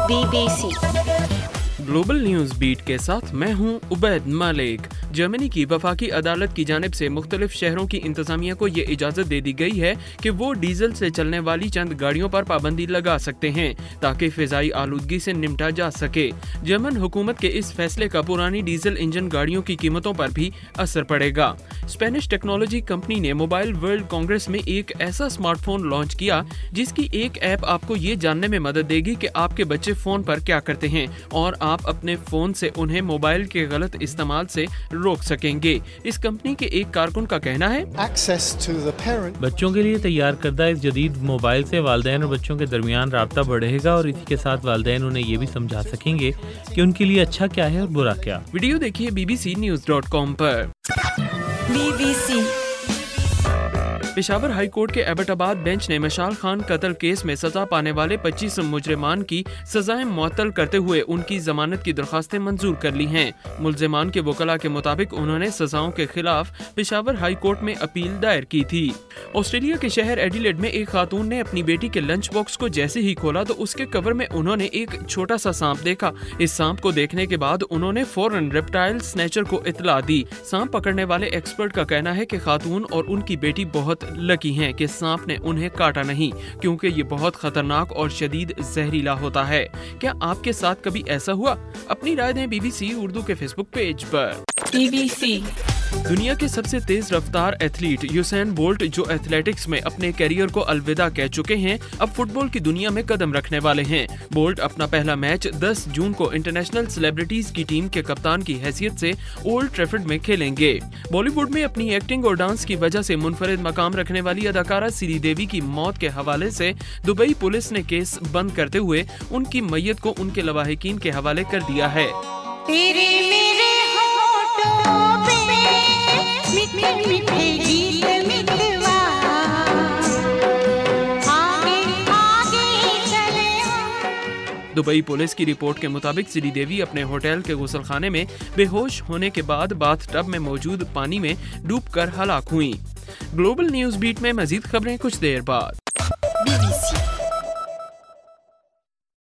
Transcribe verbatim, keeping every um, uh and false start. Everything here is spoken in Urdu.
Be B C global news beat کے ساتھ میں ہوں عبید مالک۔ جرمنی کی وفاقی عدالت کی جانب سے مختلف شہروں کی انتظامیہ کو یہ اجازت دے دی گئی ہے کہ وہ ڈیزل سے چلنے والی چند گاڑیوں پر پابندی لگا سکتے ہیں تاکہ فضائی آلودگی سے نمٹا جا سکے۔ جرمن حکومت کے اس فیصلے کا پرانی ڈیزل انجن گاڑیوں کی قیمتوں پر بھی اثر پڑے گا۔ اسپینش ٹیکنالوجی کمپنی نے موبائل ورلڈ کانگریس میں ایک ایسا اسمارٹ فون لانچ کیا جس کی ایک ایپ آپ کو یہ جاننے میں مدد دے گی کہ آپ کے بچے فون پر کیا کرتے ہیں اور آپ اپنے فون سے انہیں موبائل کے غلط استعمال سے روک سکیں گے۔ اس کمپنی کے ایک کارکن کا کہنا ہے، بچوں کے لیے تیار کردہ اس جدید موبائل سے والدین اور بچوں کے درمیان رابطہ بڑھے گا اور اسی کے ساتھ والدین انہیں یہ بھی سمجھا سکیں گے کہ ان کے لیے اچھا کیا ہے اور برا کیا۔ ویڈیو دیکھیے B B C news dot com پر۔ B B C Peshawar high court کے ایبٹ آباد بینچ نے مشال خان قتل کیس میں سزا پانے والے پچیس مجرمان کی سزائیں معطل کرتے ہوئے ان کی ضمانت کی درخواستیں منظور کر لی ہیں۔ ملزمان کے وکلاء کے مطابق انہوں نے سزاؤں کے خلاف پشاور ہائی کورٹ میں اپیل دائر کی تھی۔ آسٹریلیا کے شہر ایڈیلیڈ میں ایک خاتون نے اپنی بیٹی کے لنچ باکس کو جیسے ہی کھولا تو اس کے کور میں انہوں نے ایک چھوٹا سا سانپ دیکھا۔ اس سانپ کو دیکھنے کے بعد انہوں نے فوراً ریپٹائل سنیچر کو اطلاع دی۔ سانپ پکڑنے والے ایکسپرٹ کا کہنا ہے کہ خاتون اور ان کی بیٹی بہت لکی ہیں کہ سانپ نے انہیں کاٹا نہیں، کیونکہ یہ بہت خطرناک اور شدید زہریلا ہوتا ہے۔ کیا آپ کے ساتھ کبھی ایسا ہوا؟ اپنی رائے دیں بی بی سی اردو کے فیس بک پیج پر۔ بی بی سی دنیا کے سب سے تیز رفتار ایتھلیٹ یوسین بولٹ جو ایتھلیٹکس میں اپنے کیریئر کو الوداع کہہ چکے ہیں، اب فٹ بال کی دنیا میں قدم رکھنے والے ہیں۔ بولٹ اپنا پہلا میچ دس جون کو انٹرنیشنل سیلیبریٹیز کی ٹیم کے کپتان کی حیثیت سے اولڈ ٹریفرڈ میں کھیلیں گے۔ بالی ووڈ میں اپنی ایکٹنگ اور ڈانس کی وجہ سے منفرد مقام رکھنے والی اداکارہ سری دیوی کی موت کے حوالے سے دبئی پولیس نے کیس بند کرتے ہوئے ان کی میت کو ان کے لواحقین کے حوالے کر دیا ہے۔ تیرے میرے ہونٹوں پہ میٹھے میٹھے گیت مٹوا آگے آگے چلے ہم۔ دبئی پولیس کی رپورٹ کے مطابق سری دیوی اپنے ہوٹل کے غسل خانے میں بے ہوش ہونے کے بعد باتھ ٹب میں موجود پانی میں ڈوب کر ہلاک ہوئیں۔ گلوبل نیوز بیٹ میں مزید خبریں کچھ دیر بعد۔